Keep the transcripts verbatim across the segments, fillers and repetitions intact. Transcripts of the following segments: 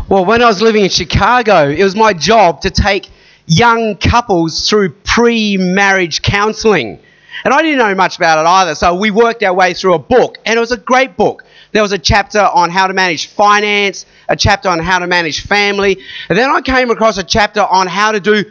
Well, when I was living in Chicago, it was my job to take young couples through pre-marriage counselling. And I didn't know much about it either, so we worked our way through a book, and it was a great book. There was a chapter on how to manage finance, a chapter on how to manage family, and then I came across a chapter on how to do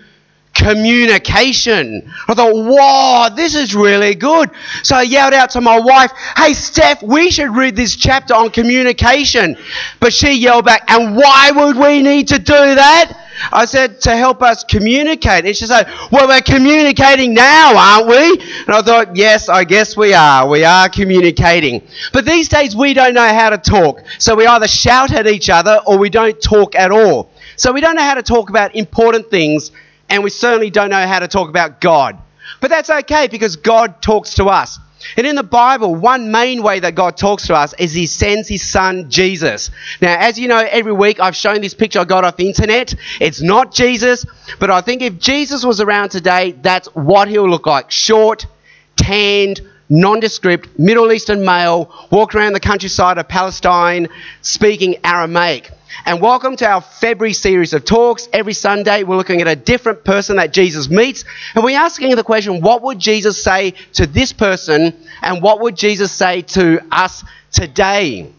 communication. I thought, wow, this is really good. So I yelled out to my wife, hey, Steph, we should read this chapter on communication. But she yelled back, and why would we need to do that? I said, to help us communicate. And she said, well, we're communicating now, aren't we? And I thought, yes, I guess we are. We are communicating. But these days, we don't know how to talk. So we either shout at each other or we don't talk at all. So we don't know how to talk about important things, and we certainly don't know how to talk about God. But that's okay, because God talks to us. And in the Bible, one main way that God talks to us is he sends his son, Jesus. Now, as you know, every week I've shown this picture I got off the internet. It's not Jesus, but I think if Jesus was around today, that's what he'll look like. Short, tanned, nondescript, Middle Eastern male, walk around the countryside of Palestine, speaking Aramaic. And welcome to our February series of talks. Every Sunday we're looking at a different person that Jesus meets, and we're asking the question, what would Jesus say to this person, and what would Jesus say to us today?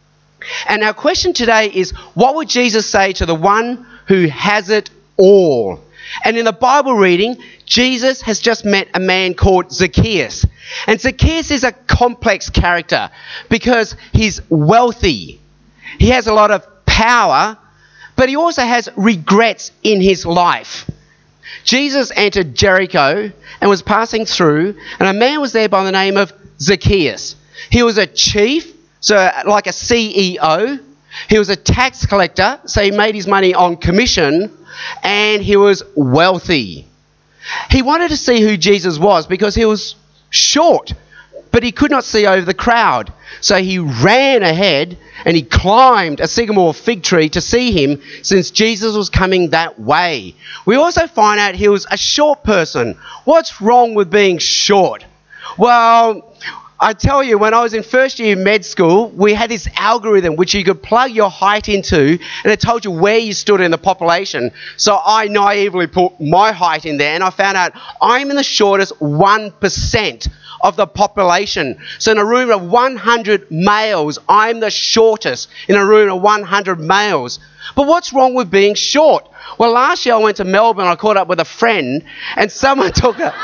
And our question today is, what would Jesus say to the one who has it all? And in the Bible reading, Jesus has just met a man called Zacchaeus. And Zacchaeus is a complex character because he's wealthy. He has a lot of power, but he also has regrets in his life. Jesus entered Jericho and was passing through, and a man was there by the name of Zacchaeus. He was a chief, so like a C E O. He was a tax collector, so he made his money on commission, and he was wealthy. He wanted to see who Jesus was because he was short, but he could not see over the crowd. So he ran ahead and he climbed a sycamore fig tree to see him, since Jesus was coming that way. We also find out he was a short person. What's wrong with being short? Well, I tell you, when I was in first year med school, we had this algorithm which you could plug your height into, and it told you where you stood in the population. So I naively put my height in there, and I found out I'm in the shortest one percent of the population. So in a room of one hundred males, I'm the shortest in a room of one hundred males. But what's wrong with being short? Well, last year I went to Melbourne, I caught up with a friend, and someone took a...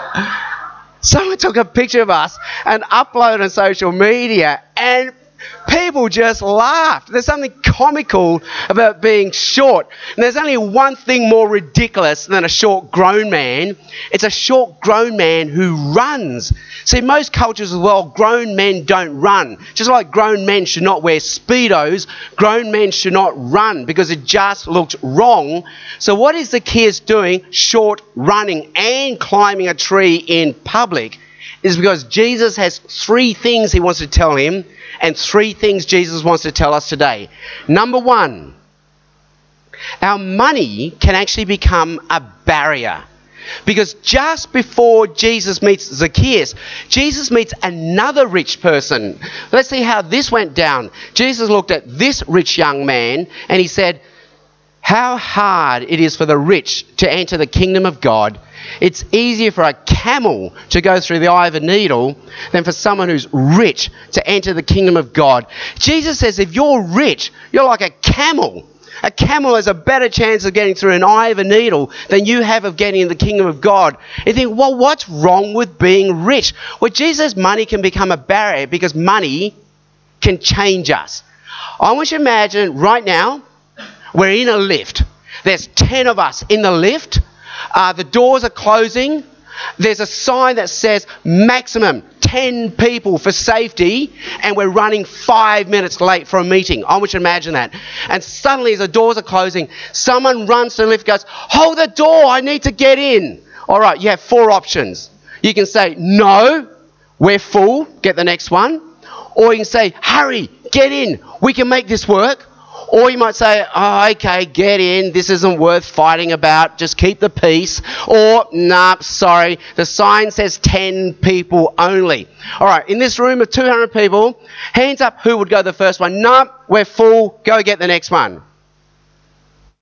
Someone took a picture of us and uploaded on social media, and people just laughed. There's something comical about being short. And there's only one thing more ridiculous than a short grown man. It's a short grown man who runs. See, most cultures as well, grown men don't run. Just like grown men should not wear Speedos, grown men should not run because it just looks wrong. So what is Zacchaeus doing, short, running and climbing a tree in public, is because Jesus has three things he wants to tell him, and three things Jesus wants to tell us today. Number one, our money can actually become a barrier. Because just before Jesus meets Zacchaeus, Jesus meets another rich person. Let's see how this went down. Jesus looked at this rich young man and he said, how hard it is for the rich to enter the kingdom of God. It's easier for a camel to go through the eye of a needle than for someone who's rich to enter the kingdom of God. Jesus says if you're rich, you're like a camel. A camel has a better chance of getting through an eye of a needle than you have of getting in the kingdom of God. You think, well, what's wrong with being rich? Well, Jesus' money can become a barrier because money can change us. I want you to imagine right now, we're in a lift. There's ten of us in the lift. Uh, the doors are closing. There's a sign that says maximum ten people for safety, and we're running five minutes late for a meeting. I want you to imagine that. And suddenly as the doors are closing, someone runs to the lift and goes, hold the door, I need to get in. All right, you have four options. You can say, no, we're full, get the next one. Or you can say, hurry, get in, we can make this work. Or you might say, oh, okay, get in. This isn't worth fighting about. Just keep the peace. Or, nah, sorry, the sign says ten people only. All right, in this room of two hundred people, hands up who would go the first one. Nah, we're full. Go get the next one.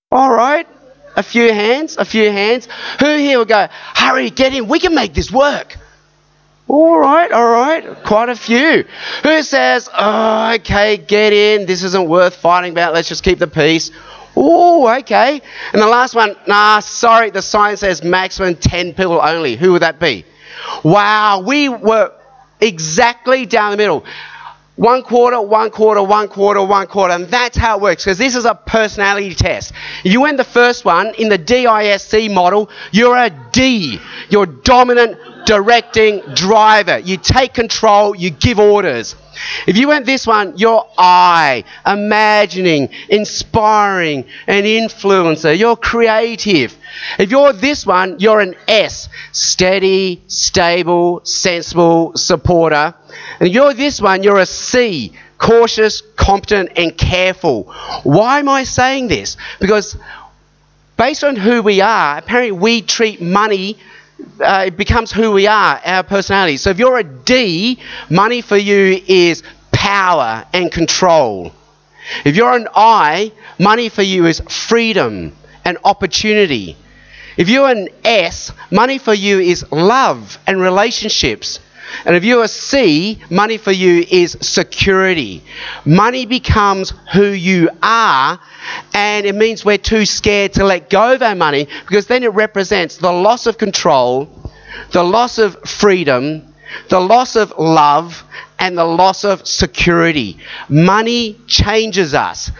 All right. A few hands, a few hands. Who here will go, hurry, get in, we can make this work? All right, all right, quite a few. Who says, oh, okay, get in, this isn't worth fighting about, let's just keep the peace? Oh, okay. And the last one, nah, sorry, the sign says maximum ten people only. Who would that be? Wow, we were exactly down the middle. One quarter, one quarter, one quarter, one quarter. And that's how it works, because this is a personality test. You win the first one in the D I S C model, you're a D. You're dominant, directing, driver. You take control, you give orders. If you went this one, you're I, imagining, inspiring, an influencer. You're creative. If you're this one, you're an S, steady, stable, sensible, supporter. And if you're this one, you're a C, cautious, competent, and careful. Why am I saying this? Because based on who we are, apparently we treat money, uh, it becomes who we are, our personality. So if you're a D, money for you is power and control. If you're an I, money for you is freedom and opportunity. If you're an S, money for you is love and relationships. And if you're a C, money for you is security. Money becomes who you are, and it means we're too scared to let go of our money, because then it represents the loss of control, the loss of freedom, the loss of love, and the loss of security. Money changes us.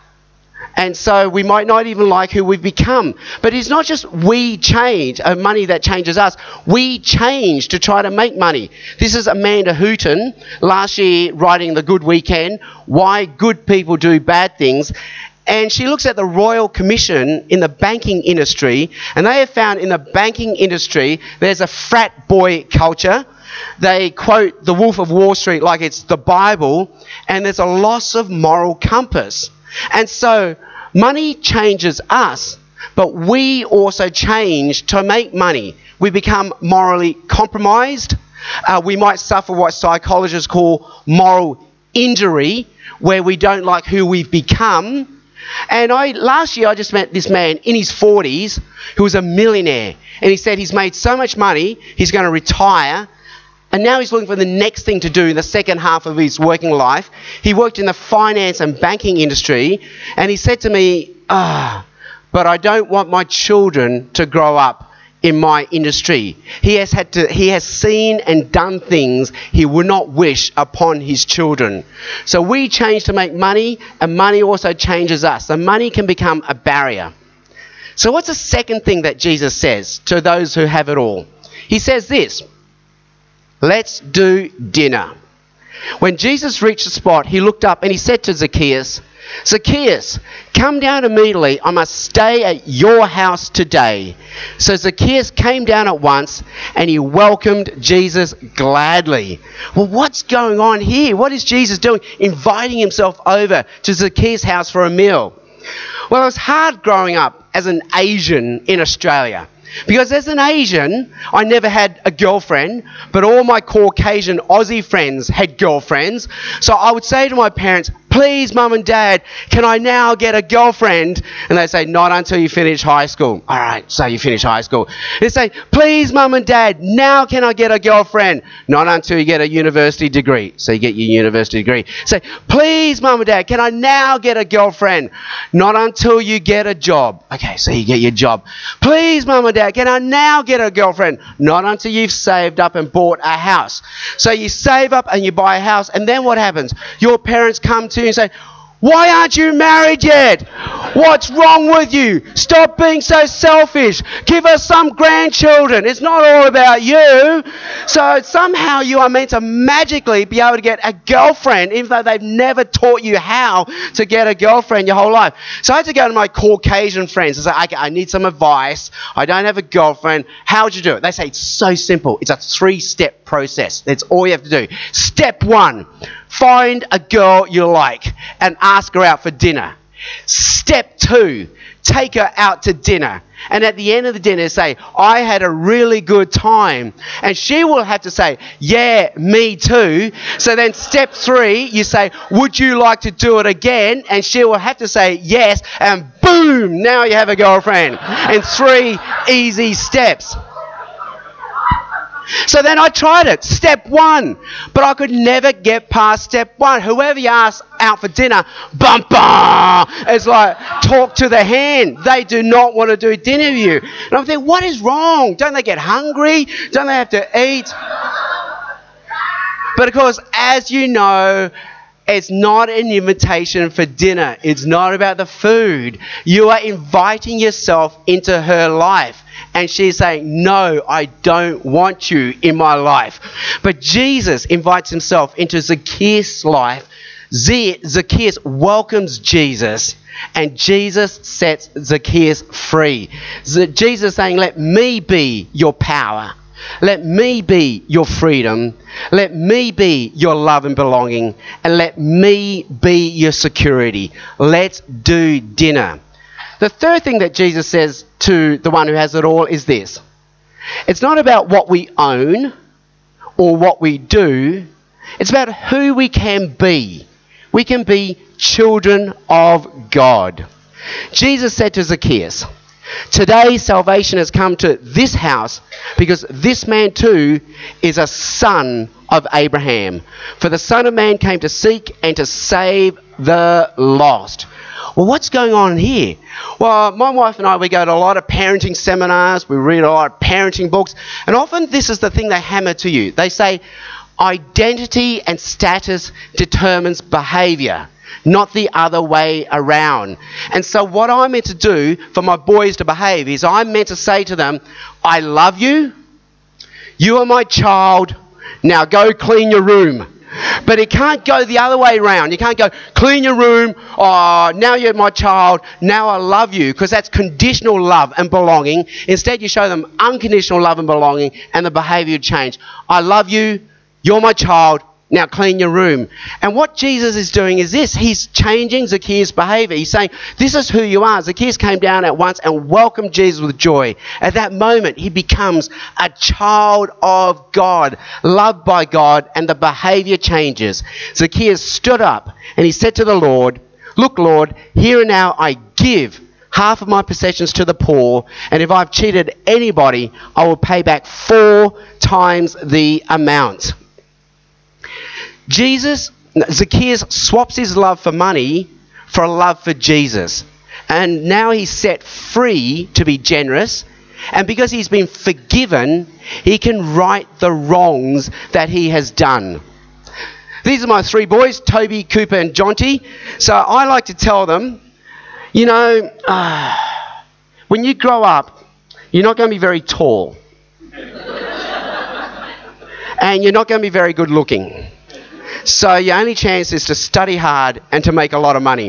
And so we might not even like who we've become. But it's not just we change, uh, money that changes us. We change to try to make money. This is Amanda Hooton, last year writing The Good Weekend, Why Good People Do Bad Things. And she looks at the Royal Commission in the banking industry. And they have found in the banking industry, there's a frat boy culture. They quote The Wolf of Wall Street like it's the Bible. And there's a loss of moral compass. And so money changes us, but we also change to make money. We become morally compromised. Uh, we might suffer what psychologists call moral injury, where we don't like who we've become. And I last year I just met this man in his forties who was a millionaire. And he said he's made so much money, he's going to retire. And now he's looking for the next thing to do in the second half of his working life. He worked in the finance and banking industry, and he said to me, ah, but I don't want my children to grow up in my industry. He has had to, he has seen and done things he would not wish upon his children. So we change to make money, and money also changes us. So money can become a barrier. So what's the second thing that Jesus says to those who have it all? He says this, let's do dinner. When Jesus reached the spot, he looked up and he said to Zacchaeus, Zacchaeus, come down immediately. I must stay at your house today. So Zacchaeus came down at once and he welcomed Jesus gladly. Well, what's going on here? What is Jesus doing? Inviting himself over to Zacchaeus' house for a meal. Well, it was hard growing up as an Asian in Australia. Because as an Asian, I never had a girlfriend, but all my Caucasian Aussie friends had girlfriends. So I would say to my parents, please, Mum and Dad, can I now get a girlfriend? And they say, not until you finish high school. All right, so you finish high school. They say, please, Mum and Dad, now can I get a girlfriend? Not until you get a university degree. So you get your university degree. Say, please, Mum and Dad, can I now get a girlfriend? Not until you get a job. Okay, so you get your job. Please, Mum and Dad, can I now get a girlfriend? Not until you've saved up and bought a house. So you save up and you buy a house, and then what happens? Your parents come to you and say, why aren't you married yet? What's wrong with you? Stop being so selfish. Give us some grandchildren. It's not all about you. So somehow you are meant to magically be able to get a girlfriend, even though they've never taught you how to get a girlfriend your whole life. So I had to go to my Caucasian friends and say, okay, I need some advice. I don't have a girlfriend. How would you do it? They say, it's so simple. It's a three-step process. That's all you have to do. Step one, find a girl you like and ask her out for dinner. Step two, take her out to dinner. And at the end of the dinner, say, I had a really good time. And she will have to say, yeah, me too. So then step three, you say, would you like to do it again? And she will have to say yes. And boom, boom, now you have a girlfriend. In three easy steps. So then I tried it, step one, but I could never get past step one. Whoever you ask out for dinner, bum bum, it's like talk to the hand. They do not want to do dinner with you. And I'm thinking, what is wrong? Don't they get hungry? Don't they have to eat? But of course, as you know, it's not an invitation for dinner. It's not about the food. You are inviting yourself into her life. And she's saying, no, I don't want you in my life. But Jesus invites himself into Zacchaeus' life. Zacchaeus welcomes Jesus, and Jesus sets Zacchaeus free. Jesus saying, let me be your power. Let me be your freedom. Let me be your love and belonging. And let me be your security. Let's do dinner. The third thing that Jesus says to the one who has it all is this. It's not about what we own or what we do. It's about who we can be. We can be children of God. Jesus said to Zacchaeus, today salvation has come to this house because this man too is a son of Abraham. For the Son of Man came to seek and to save the lost. Well, what's going on here? Well, my wife and I, we go to a lot of parenting seminars. We read a lot of parenting books. And often this is the thing they hammer to you. They say identity and status determines behaviour, not the other way around. And so what I'm meant to do for my boys to behave is I'm meant to say to them, I love you. You are my child. Now go clean your room. But it can't go the other way around. You can't go, clean your room, oh, now you're my child, now I love you, because that's conditional love and belonging. Instead, you show them unconditional love and belonging, and the behaviour change. I love you, you're my child, now clean your room. And what Jesus is doing is this. He's changing Zacchaeus' behaviour. He's saying, this is who you are. Zacchaeus came down at once and welcomed Jesus with joy. At that moment, he becomes a child of God, loved by God, and the behaviour changes. Zacchaeus stood up and he said to the Lord, look, Lord, here and now I give half of my possessions to the poor, and if I've cheated anybody, I will pay back four times the amount. Jesus, Zacchaeus swaps his love for money for a love for Jesus. And now he's set free to be generous. And because he's been forgiven, he can right the wrongs that he has done. These are my three boys, Toby, Cooper and Jonty. So I like to tell them, you know, uh, when you grow up, you're not going to be very tall. And you're not going to be very good looking. So your only chance is to study hard and to make a lot of money.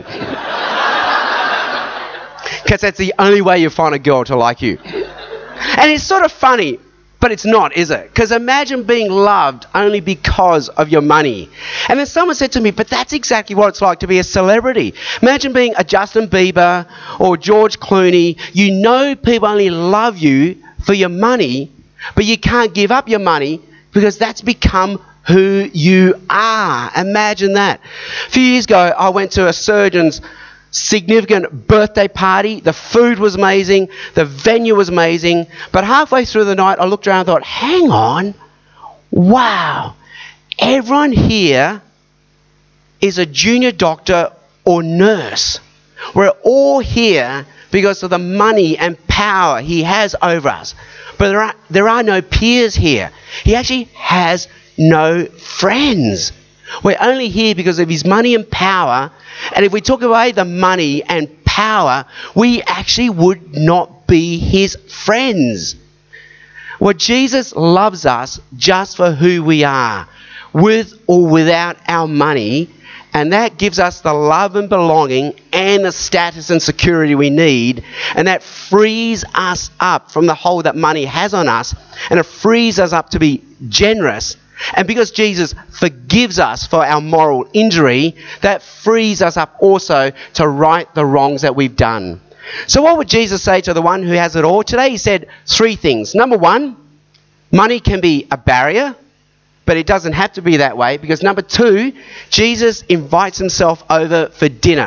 Because that's the only way you find a girl to like you. And it's sort of funny, but it's not, is it? Because imagine being loved only because of your money. And then someone said to me, but that's exactly what it's like to be a celebrity. Imagine being a Justin Bieber or George Clooney. You know people only love you for your money, but you can't give up your money because that's become who you are. Imagine that. A few years ago, I went to a surgeon's significant birthday party. The food was amazing. The venue was amazing. But halfway through the night, I looked around and thought, hang on. Wow. Everyone here is a junior doctor or nurse. We're all here because of the money and power he has over us. But there are, there are no peers here. He actually has no friends. We're only here because of his money and power. And if we took away the money and power, we actually would not be his friends. Well, Jesus loves us just for who we are, with or without our money. And that gives us the love and belonging and the status and security we need. And that frees us up from the hold that money has on us. And it frees us up to be generous. And because Jesus forgives us for our moral injury, that frees us up also to right the wrongs that we've done. So what would Jesus say to the one who has it all? Today he said three things. Number one, money can be a barrier, but it doesn't have to be that way, because number two, Jesus invites himself over for dinner.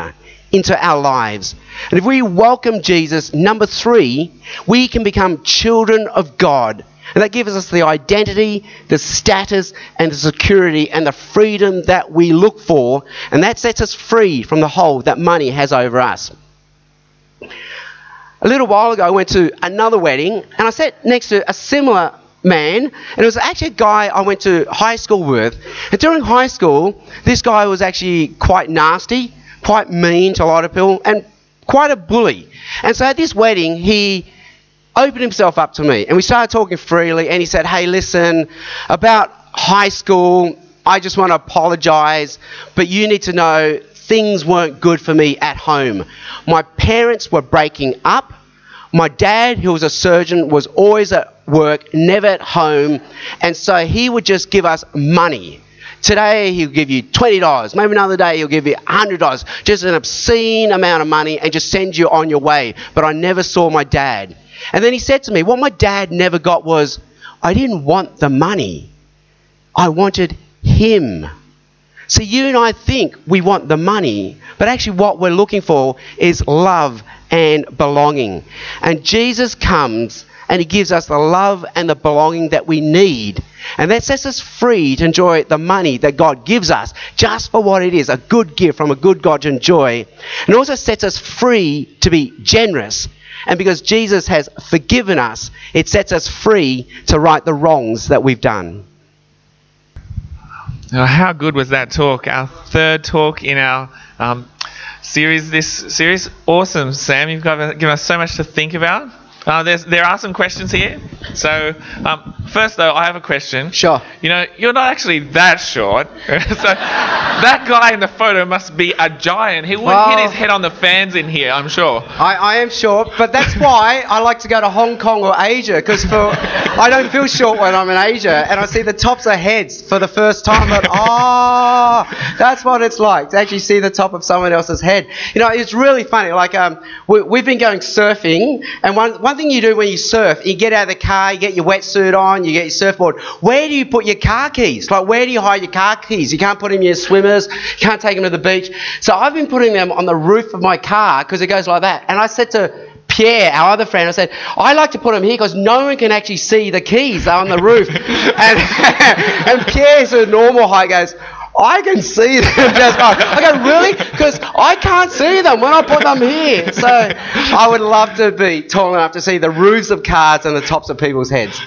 into our lives. And if we welcome Jesus, number three, we can become children of God. And that gives us the identity, the status, and the security and the freedom that we look for. And that sets us free from the hold that money has over us. A little while ago, I went to another wedding, and I sat next to a similar man, and it was actually a guy I went to high school with. And during high school, this guy was actually quite nasty, quite mean to a lot of people, and quite a bully. And so at this wedding, he opened himself up to me, and we started talking freely, and he said, hey, listen, about high school, I just want to apologise, but you need to know things weren't good for me at home. My parents were breaking up. My dad, who was a surgeon, was always at work, never at home, and so he would just give us money. Today he'll give you twenty dollars, maybe another day he'll give you one hundred dollars, just an obscene amount of money, and just send you on your way. But I never saw my dad. And then he said to me, what my dad never got was, I didn't want the money. I wanted him. So you and I think we want the money, but actually what we're looking for is love and belonging. And Jesus comes and he gives us the love and the belonging that we need. And that sets us free to enjoy the money that God gives us just for what it is, a good gift from a good God to enjoy. And also sets us free to be generous. And because Jesus has forgiven us, it sets us free to right the wrongs that we've done. Oh, how good was that talk? Our third talk in our um, series. This series, awesome, Sam. You've got, given us so much to think about. Uh, there's, there are some questions here. So, um, first though, I have a question. Sure. You know, you're not actually that short. So, that guy in the photo must be a giant. He would well, hit his head on the fans in here, I'm sure. I, I am short, but that's why I like to go to Hong Kong or Asia, because for I don't feel short when I'm in Asia, and I see the tops of heads for the first time. But oh, that's what it's like to actually see the top of someone else's head. You know, it's really funny. Like um, we, we've been going surfing, and one one thing you do when you surf, you get out of the car, you get your wetsuit on, you get your surfboard. Where do you put your car keys? Like, where do you hide your car keys? You can't put them in your swimmers, you can't take them to the beach. So I've been putting them on the roof of my car because it goes like that. And I said to Pierre, our other friend, I said, I like to put them here because no one can actually see the keys. They're on the roof. and, and Pierre's a normal height goes, I can see them just fine. I go, really? Because I can't see them when I put them here. So I would love to be tall enough to see the roofs of cars and the tops of people's heads.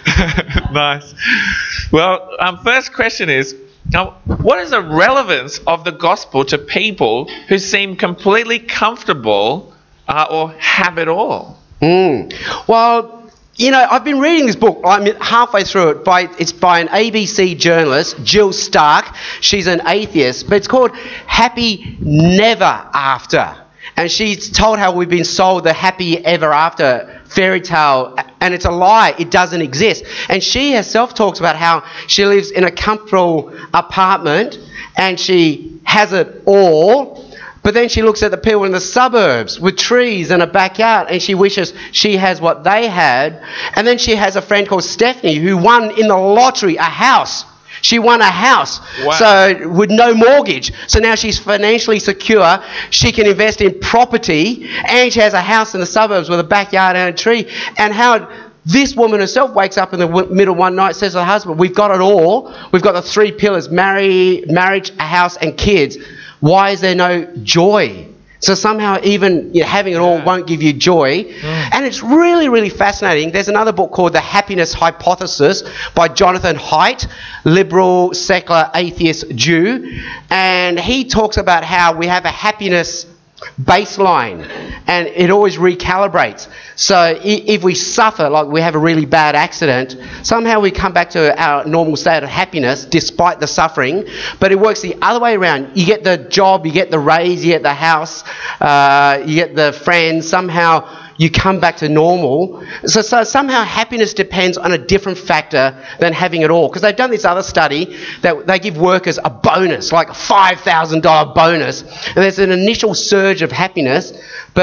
Nice. Well, um, first question is, now, what is the relevance of the gospel to people who seem completely comfortable uh, or have it all? Mm. Well, you know, I've been reading this book. I'm halfway through it. By It's by an A B C journalist, Jill Stark. She's an atheist, but it's called Happy Never After. And she's told how we've been sold the happy ever after fairy tale, and it's a lie. It doesn't exist. And she herself talks about how she lives in a comfortable apartment and she has it all. But then she looks at the people in the suburbs with trees and a backyard, and she wishes she has what they had. And then she has a friend called Stephanie who won in the lottery a house. She won a house, wow. So with no mortgage. So now she's financially secure. She can invest in property, and she has a house in the suburbs with a backyard and a tree. And how this woman herself wakes up in the w- middle one night, says to her husband, we've got it all. We've got the three pillars, marry, marriage, a house, and kids. Why is there no joy? So somehow even you know, having it all won't give you joy. Mm. And it's really, really fascinating. There's another book called The Happiness Hypothesis by Jonathan Haidt, liberal, secular, atheist Jew. And he talks about how we have a happiness baseline and it always recalibrates. So if we suffer, like we have a really bad accident, somehow we come back to our normal state of happiness despite the suffering. But it works the other way around. You get the job, you get the raise, you get the house, uh, you get the friends, somehow you come back to normal. So, so somehow happiness depends on a different factor than having it all. Because they've done this other study that they give workers a bonus, like a five thousand dollars bonus. And there's an initial surge of happiness,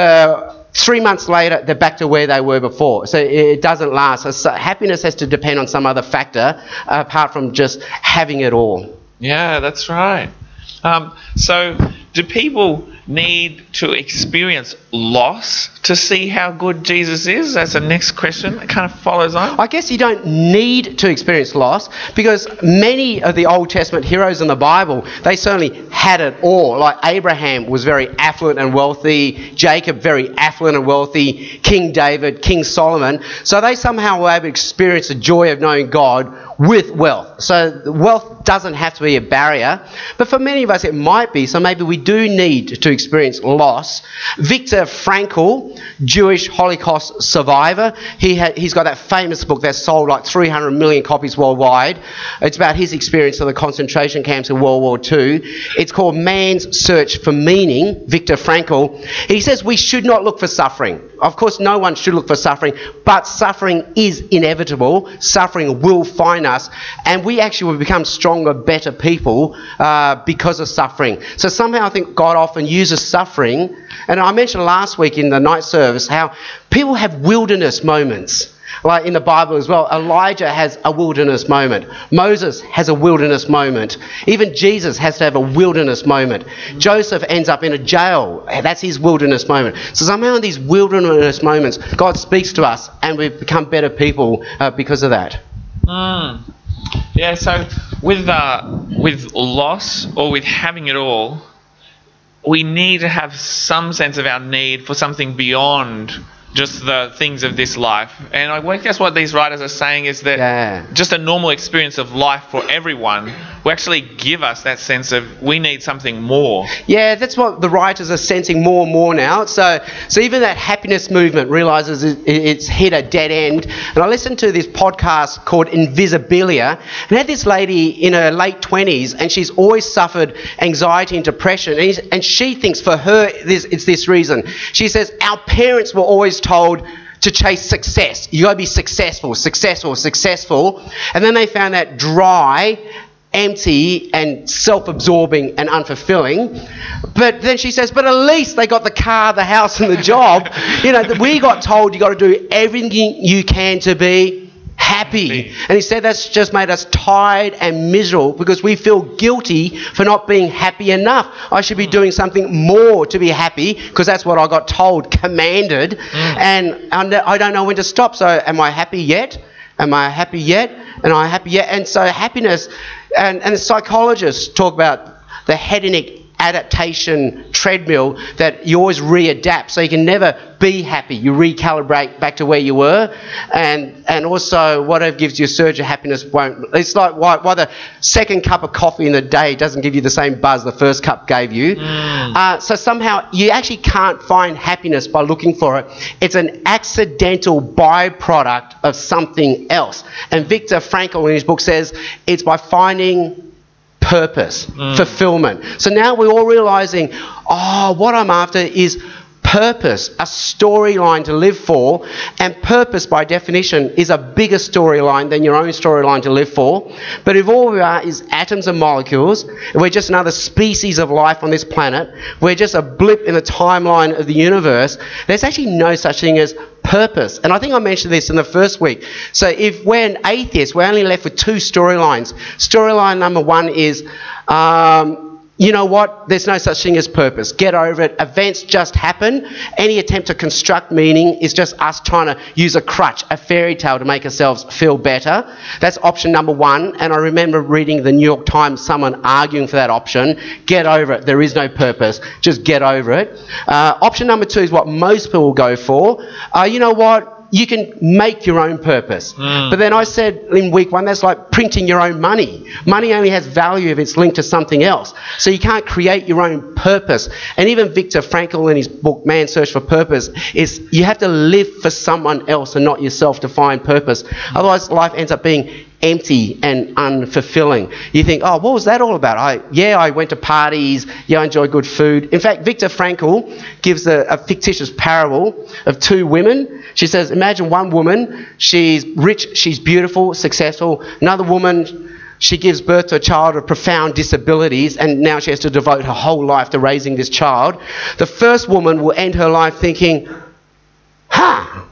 but three months later, they're back to where they were before. So it doesn't last. So, so happiness has to depend on some other factor uh, apart from just having it all. Yeah, that's right. Um, so do people need to experience loss to see how good Jesus is? That's the next question. It kind of follows on. I guess you don't need to experience loss, because many of the Old Testament heroes in the Bible, they certainly had it all. Like Abraham was very affluent and wealthy, Jacob very affluent and wealthy, King David, King Solomon. So they somehow were able to experience the joy of knowing God with wealth. So wealth doesn't have to be a barrier, but for many of us it might be, so maybe we do need to experience loss. Viktor Frankl, Jewish Holocaust survivor, he had, he's got that famous book that sold like three hundred million copies worldwide. It's about his experience of the concentration camps in World War Two. It's called Man's Search for Meaning, Viktor Frankl. He says we should not look for suffering. Of course, no one should look for suffering, but suffering is inevitable. Suffering will find us, and we actually will become stronger, better people uh, because of suffering. So somehow I think God often uses suffering, and I mentioned last week in the night service how people have wilderness moments. Like in the Bible as well, Elijah has a wilderness moment. Moses has a wilderness moment. Even Jesus has to have a wilderness moment. Joseph ends up in a jail. That's his wilderness moment. So somehow in these wilderness moments, God speaks to us and we become better people uh, because of that. Mm. Yeah, so with, uh, with loss or with having it all, we need to have some sense of our need for something beyond just the things of this life. And I guess what these writers are saying is that yeah. just a normal experience of life for everyone will actually give us that sense of we need something more. Yeah, that's what the writers are sensing more and more now. So so even that happiness movement realises it, it's hit a dead end. And I listened to this podcast called Invisibilia, and had this lady in her late twenties, and she's always suffered anxiety and depression. And, he's, and she thinks for her this, it's this reason. She says, our parents were always told to chase success. You got to be successful, successful, successful. And then they found that dry, empty and self-absorbing and unfulfilling. But then she says, but at least they got the car, the house and the job. You know, we got told you got to do everything you can to be happy. And he said that's just made us tired and miserable because we feel guilty for not being happy enough. I should be doing something more to be happy because that's what I got told, commanded. Mm. And I don't know when to stop. So am I happy yet? Am I happy yet? Am I happy yet? And so happiness, and, and the psychologists talk about the hedonic adaptation treadmill that you always readapt, so you can never be happy. You recalibrate back to where you were, and and also whatever gives you a surge of happiness won't. It's like why, why the second cup of coffee in the day doesn't give you the same buzz the first cup gave you. Mm. Uh, so somehow you actually can't find happiness by looking for it. It's an accidental byproduct of something else. And Viktor Frankl in his book says it's by finding purpose, mm. fulfillment. So now we're all realising, oh, what I'm after is purpose, a storyline to live for, and purpose by definition is a bigger storyline than your own storyline to live for. But if all we are is atoms and molecules, and we're just another species of life on this planet, we're just a blip in the timeline of the universe, there's actually no such thing as purpose. And I think I mentioned this in the first week. So if we're an atheist, we're only left with two storylines. Storyline number one is, um, you know what? There's no such thing as purpose. Get over it. Events just happen. Any attempt to construct meaning is just us trying to use a crutch, a fairy tale to make ourselves feel better. That's option number one. And I remember reading the New York Times, someone arguing for that option. Get over it. There is no purpose. Just get over it. Uh, option number two is what most people go for. Uh, you know what? You can make your own purpose. Mm. But then I said in week one, that's like printing your own money. Money only has value if it's linked to something else. So you can't create your own purpose. And even Viktor Frankl in his book, Man's Search for Purpose, is you have to live for someone else and not yourself to find purpose. Otherwise, life ends up being empty and unfulfilling. You think, oh, what was that all about? I yeah, I went to parties. Yeah, I enjoyed good food. In fact, Viktor Frankl gives a, a fictitious parable of two women. She says, imagine one woman, she's rich, she's beautiful, successful. Another woman, she gives birth to a child with profound disabilities, and now she has to devote her whole life to raising this child. The first woman will end her life thinking, huh,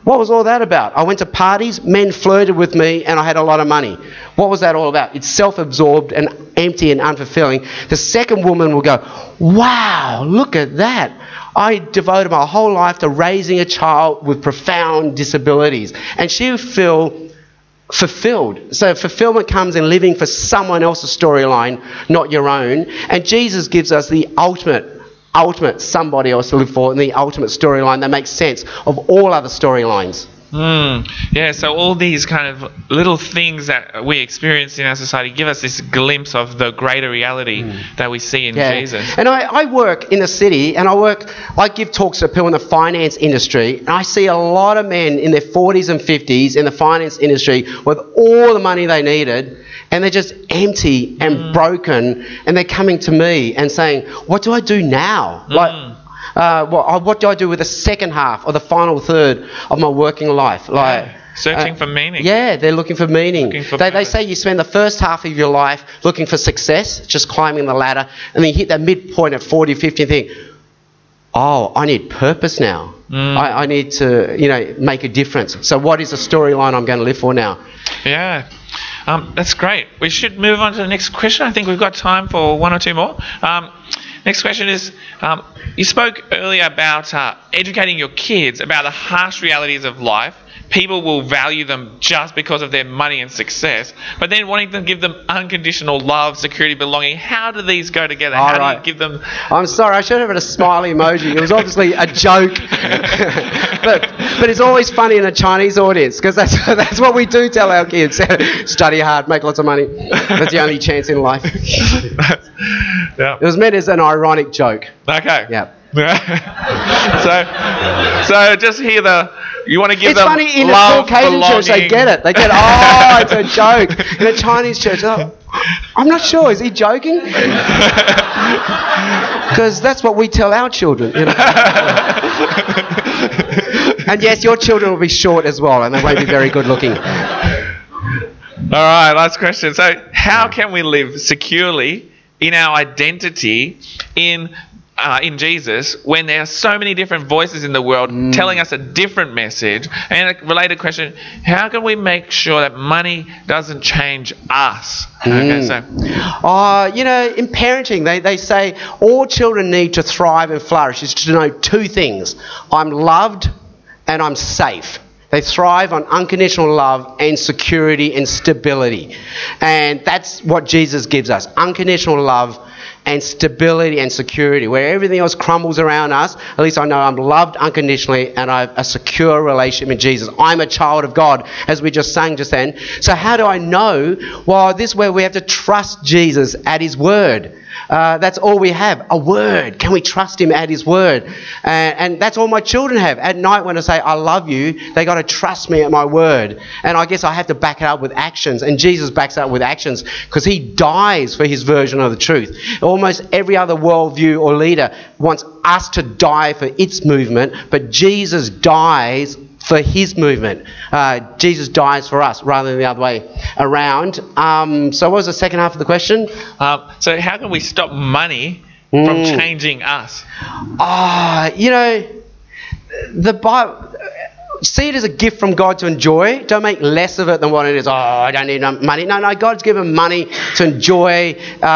What was all that about? I went to parties, men flirted with me, and I had a lot of money. What was that all about? It's self-absorbed and empty and unfulfilling. The second woman will go, wow, look at that. I devoted my whole life to raising a child with profound disabilities. And she will feel fulfilled. So fulfillment comes in living for someone else's storyline, not your own. And Jesus gives us the ultimate ultimate somebody else to live for, and the ultimate storyline that makes sense of all other storylines. Mm, yeah, so all these kind of little things that we experience in our society give us this glimpse of the greater reality mm. that we see in yeah. Jesus. And I, I work in the city, and I work, I give talks to people in the finance industry, and I see a lot of men in their forties and fifties in the finance industry with all the money they needed, and they're just empty and mm. broken, and they're coming to me and saying, what do I do now? Mm. Like, uh, what, what do I do with the second half or the final third of my working life? Like, yeah. Searching uh, for meaning. Yeah, they're looking for meaning. Looking for they, they say you spend the first half of your life looking for success, just climbing the ladder, and then you hit that midpoint at forty, fifty and think, oh, I need purpose now. Mm. I, I need to, you know, make a difference. So what is the storyline I'm going to live for now? Yeah. Um, that's great. We should move on to the next question. I think we've got time for one or two more. Um, next question is, um, you spoke earlier about uh, educating your kids about the harsh realities of life. People will value them just because of their money and success, but then wanting to give them unconditional love, security, belonging. How do these go together? All How right. do you give them... I'm sorry, I should have had a smiley emoji. It was obviously a joke. but but it's always funny in a Chinese audience, because that's that's what we do tell our kids. Study hard, make lots of money. That's the only chance in life. Yeah. It was meant as an ironic joke. Okay. Yeah. so, so just hear the... You want to give it's them funny, in love, a Caucasian belonging. church, they get it. They get, oh, it's a joke. In a Chinese church, oh, I'm not sure. Is he joking? Because that's what we tell our children. You know? And yes, your children will be short as well, and they won't be very good looking. All right, last question. So, how can we live securely in our identity in Uh, in Jesus when there are so many different voices in the world mm. telling us a different message? And a related question, how can we make sure that money doesn't change us? Mm. Okay, so. Uh, you know, in parenting, they, they say all children need to thrive and flourish is to know two things. I'm loved and I'm safe. They thrive on unconditional love and security and stability. And that's what Jesus gives us, unconditional love and stability and security. Where everything else crumbles around us, at least I know I'm loved unconditionally and I have a secure relationship with Jesus. I'm a child of God, as we just sang just then. So how do I know? Well, this is where we have to trust Jesus at his word. Uh, that's all we have, a word. Can we trust him at his word? And, and that's all my children have. At night when I say, I love you, they got to trust me at my word. And I guess I have to back it up with actions. And Jesus backs it up with actions because he dies for his version of the truth. Almost every other worldview or leader wants us to die for its movement, but Jesus dies for his movement. Uh, Jesus dies for us rather than the other way around. Um, so what was the second half of the question? Um, so how can we stop money mm. from changing us? Ah, uh, you know, the Bible... See it as a gift from God to enjoy. Don't make less of it than what it is. Oh, I don't need money. No, no, God's given money to enjoy.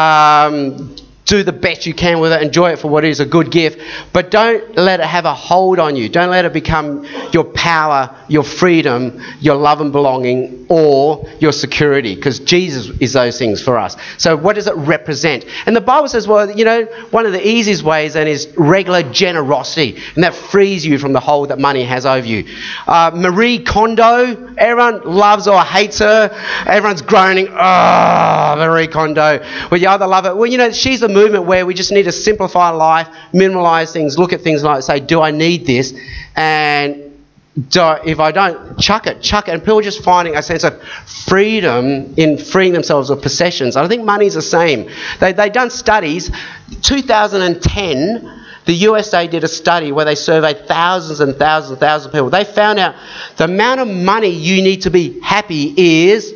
Um, do the best you can with it. Enjoy it for what it is, a good gift. But don't let it have a hold on you. Don't let it become your power, your freedom, your love and belonging, or your security. Because Jesus is those things for us. So what does it represent? And the Bible says, well, you know, one of the easiest ways then is regular generosity. And that frees you from the hold that money has over you. Uh, Marie Kondo, everyone loves or hates her. Everyone's groaning, oh, Marie Kondo. Well, you either love it. Well, you know, she's a movement where we just need to simplify life, minimalize things, look at things like, say, do I need this? And do I, if I don't, chuck it, chuck it. And people are just finding a sense of freedom in freeing themselves of possessions. I think money's the same. They, they've done studies. two thousand ten, the U S A did a study where they surveyed thousands and thousands and thousands of people. They found out the amount of money you need to be happy is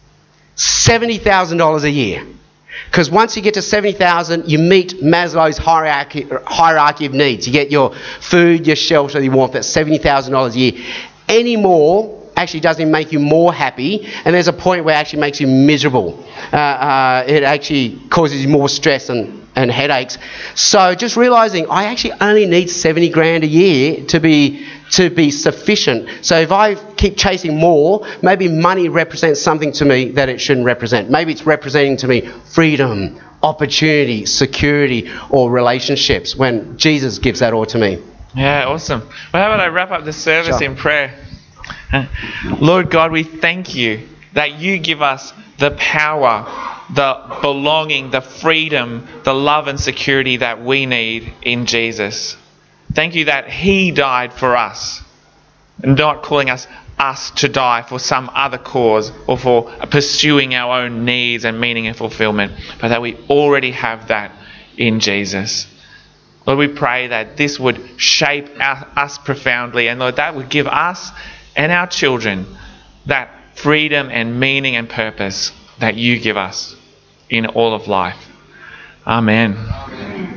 seventy thousand dollars a year. Because once you get to seventy thousand, you meet Maslow's hierarchy, hierarchy of needs. You get your food, your shelter, your warmth. That's seventy thousand dollars a year. anymore actually doesn't make you more happy, and there's a point where it actually makes you miserable. Uh, uh, it actually causes you more stress and, and headaches. So just realising I actually only need seventy grand a year to be to be sufficient. So if I keep chasing more, maybe money represents something to me that it shouldn't represent. Maybe it's representing to me freedom, opportunity, security, or relationships, when Jesus gives that all to me. Yeah, awesome. Well, how about I wrap up the service Sure. in prayer? Lord God, we thank you that you give us the power, the belonging, the freedom, the love and security that we need in Jesus. Thank you that he died for us, not calling us us to die for some other cause or for pursuing our own needs and meaning and fulfillment, but that we already have that in Jesus. Lord, we pray that this would shape our, us profoundly, and Lord, that would give us and our children that freedom and meaning and purpose that you give us in all of life. Amen.